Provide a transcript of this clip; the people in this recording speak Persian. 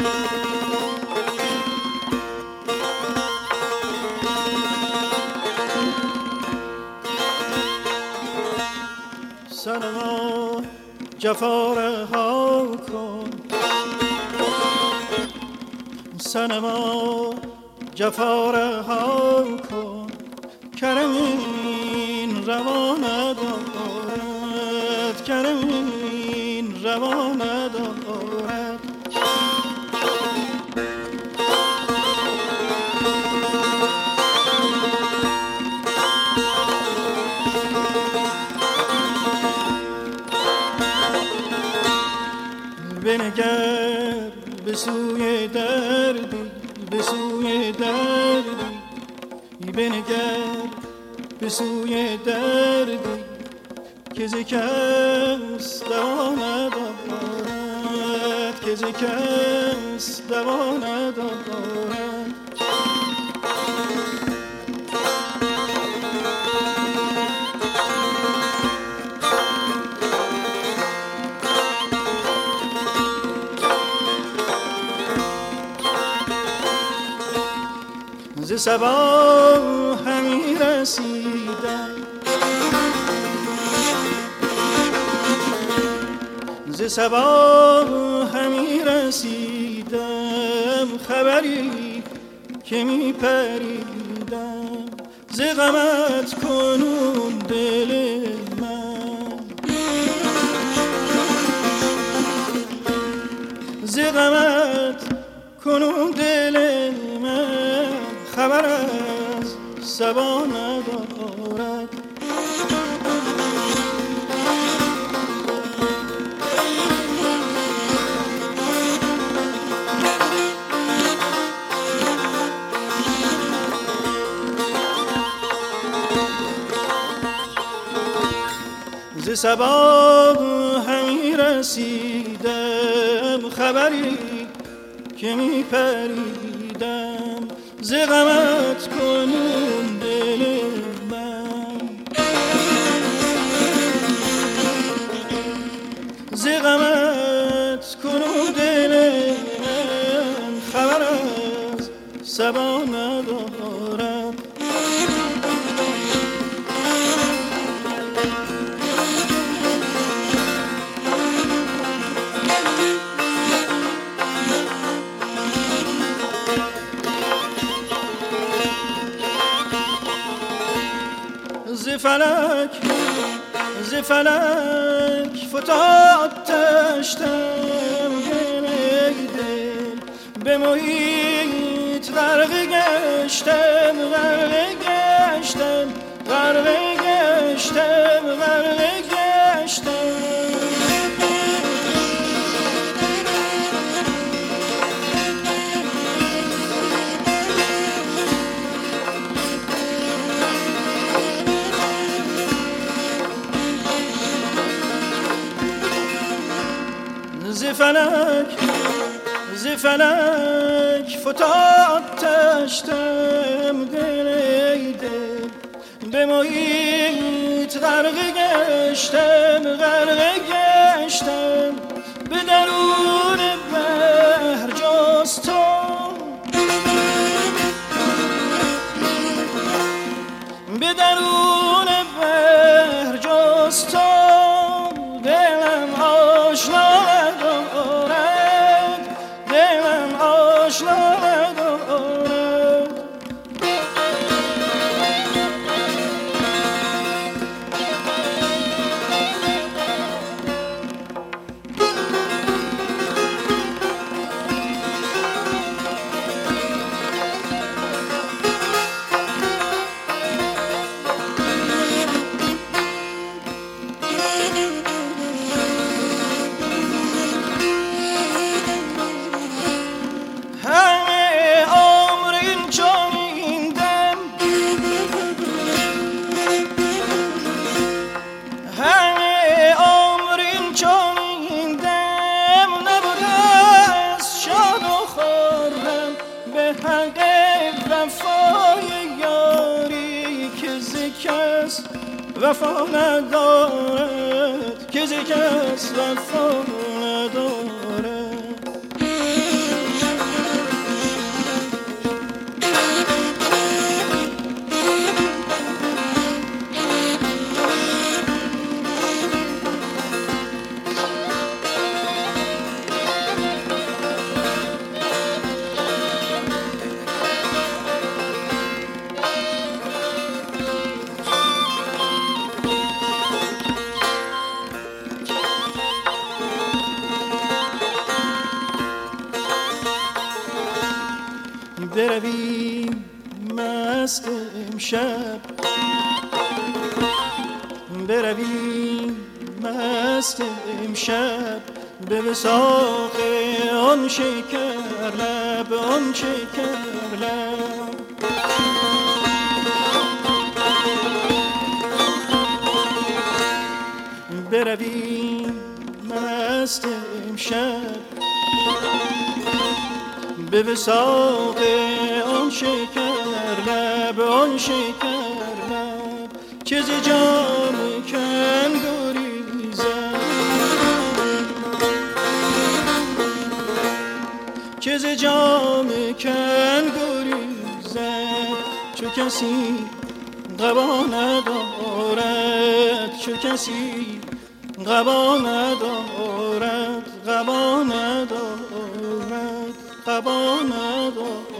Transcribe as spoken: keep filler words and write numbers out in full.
صنما جفا رها کن، صنما جفا رها کن، کرم این روا ندارد، کرم این روا ندارد. بنگر به سوی دردی، به سوی دردی، بنگر به سوی دردی که ز کس دوا ندارد، که ز کس دوا ندارد. ز صبا همی رسیدم، ز صبا همی رسیدم، خبری که می پریدم، ز غمت کنون دل من، ز غمت کنون دل من، خبر از صبا ندارد. ز صبا همی رسیدم، خبری که می پریدم، ز غمت کنون دل من، ز غمت کنون دل من، خبر از صبا ندارد. ز فلک ز فلک فتاد تشتم، دل به محیط غرق گشتم، غرق گشتم، غرق گشتم، غرق گشتم. ز فلک ز فلک فتاد تشتم، دل دل به محیط غرق گشتم، غرق گشتم، به درون بحر جز تو، به درون بحر جز تو، دلم آشنا ندارد، دلم آشنا ندارد. وفا ندارد، که ز کس وفا ندارد. برویم مست امشب، برویم مست امشب به وثاق آن شکر لب، آن شکر لب. برویم مست امشب به وثاق آن شکر لب، آن شکر لب. چه ز جام کن گریزم، چه ز جام کن گریزم، چو کسی قبا ندارد، چو کسی قبا ندارد، قبا ندارد، قبا ندارد.